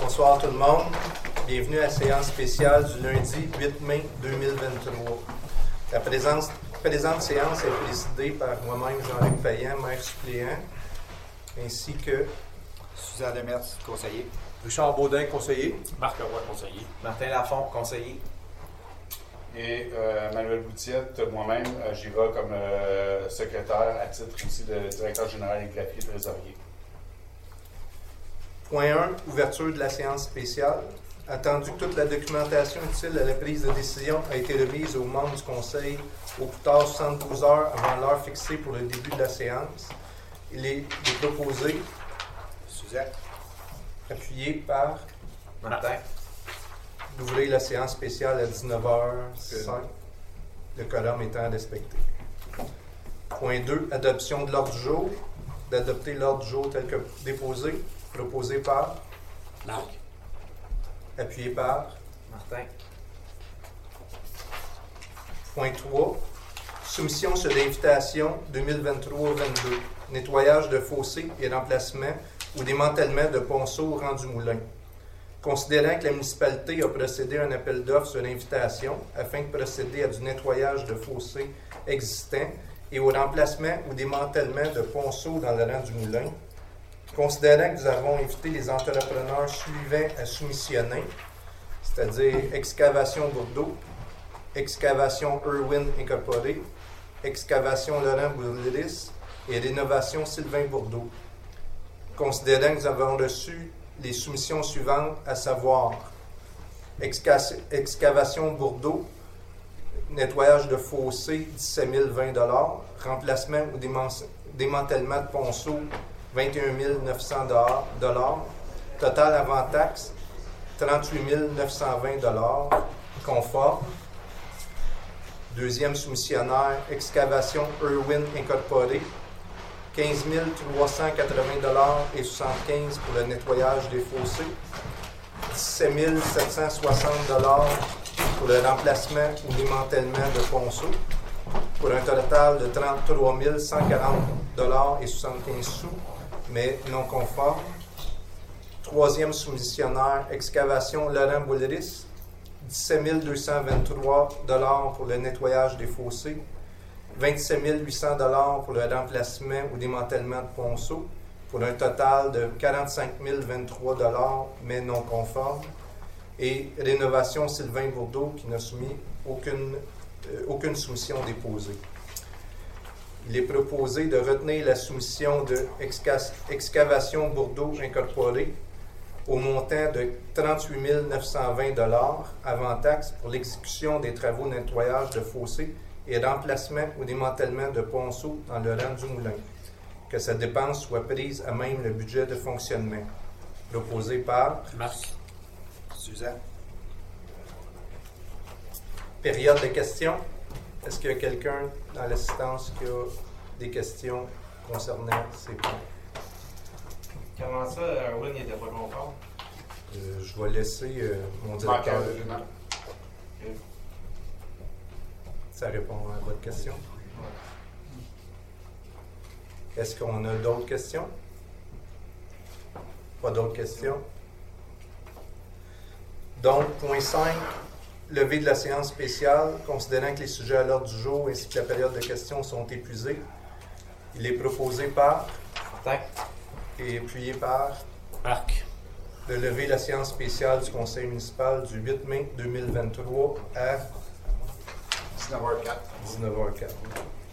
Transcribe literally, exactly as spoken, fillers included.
Bonsoir tout le monde. Bienvenue à la séance spéciale du lundi huit mai deux mille vingt-trois. La présence, présente séance est présidée par moi-même, Jean-Luc Payan, maire suppléant, ainsi que Suzanne Demers, conseiller. Richard Baudin, conseiller. Marc Leroy, conseiller. Martin Lafont, conseiller. Et euh, Manuel Boutiette, moi-même, euh, j'y vais comme euh, secrétaire à titre aussi de directeur général et greffier trésorier. Point un, ouverture de la séance spéciale. Attendu que toute la documentation utile à la prise de décision a été remise aux membres du Conseil au plus tard soixante-douze heures avant l'heure fixée pour le début de la séance, il est, il est proposé, Suzanne. appuyé par, Martin. d'ouvrir la séance spéciale à dix-neuf heures cinq, le quorum étant respecté. Point deux, adoption de l'ordre du jour. D'adopter l'ordre du jour tel que déposé, proposé par, Marc. appuyé par. Martin. Point trois, soumission sur l'invitation deux mille vingt-trois vingt-deux, nettoyage de fossés et remplacement ou démantèlement de ponceaux au rang du moulin. Considérant que la municipalité a procédé à un appel d'offres sur l'invitation afin de procéder à du nettoyage de fossés existants et au remplacement ou démantèlement de ponceaux dans le rang du moulin, considérant que nous avons invité les entrepreneurs suivants à soumissionner, c'est-à-dire Excavation Bourdeau, Excavation Irwin Incorporée, Excavation Laurent Bourdelis et Rénovation Sylvain Bourdeau. Considérant que nous avons reçu les soumissions suivantes, à savoir Exca- Excavation Bourdeau, nettoyage de fossés, dix-sept mille vingt dollars, remplacement ou déman- démantèlement de ponceaux, vingt et un mille neuf cents dollars, total avant taxe, trente-huit mille neuf cent vingt dollars, conforme. Deuxième soumissionnaire, Excavation Irwin Incorporée, quinze mille trois cent quatre-vingts dollars et soixante-quinze pour le nettoyage des fossés, dix-sept mille sept cent soixante dollars pour le remplacement ou démantèlement de ponceaux, pour un total de trente-trois mille cent quarante dollars et soixante-quinze sous, mais non conforme. Troisième soumissionnaire, Excavation Laurent Boulris, dix-sept mille deux cent vingt-trois dollars pour le nettoyage des fossés, vingt-sept mille huit cents dollars pour le remplacement ou démantèlement de ponceaux, pour un total de quarante-cinq mille vingt-trois dollars, mais non conforme. Et Rénovation Sylvain Bourdeau, qui n'a soumis aucune, euh, aucune soumission déposée. Il est proposé de retenir la soumission de Exca- Excavation Bourdeau Incorporée au montant de trente-huit mille neuf cent vingt dollars avant taxe pour l'exécution des travaux de nettoyage de fossés et remplacement ou démantèlement de ponceaux dans le rang du moulin. Que cette dépense soit prise à même le budget de fonctionnement. Proposé par Marc. Suzanne. période de questions. Est-ce qu'il y a quelqu'un dans l'assistance qui a des questions concernant ces points? Comment ça, Erwin n'était pas conforme? Euh, je vais laisser euh, mon directeur. Marc, général. Ça répond à votre question. Est-ce qu'on a d'autres questions? Pas d'autres questions? Donc, point cinq, levée de la séance spéciale, considérant que les sujets à l'ordre du jour ainsi que la période de questions sont épuisés. Il est proposé par Martin. et appuyé par Marc. de lever la séance spéciale du Conseil municipal du huit mai deux mille vingt-trois à dix-neuf heures quatre. dix-neuf heures quatre.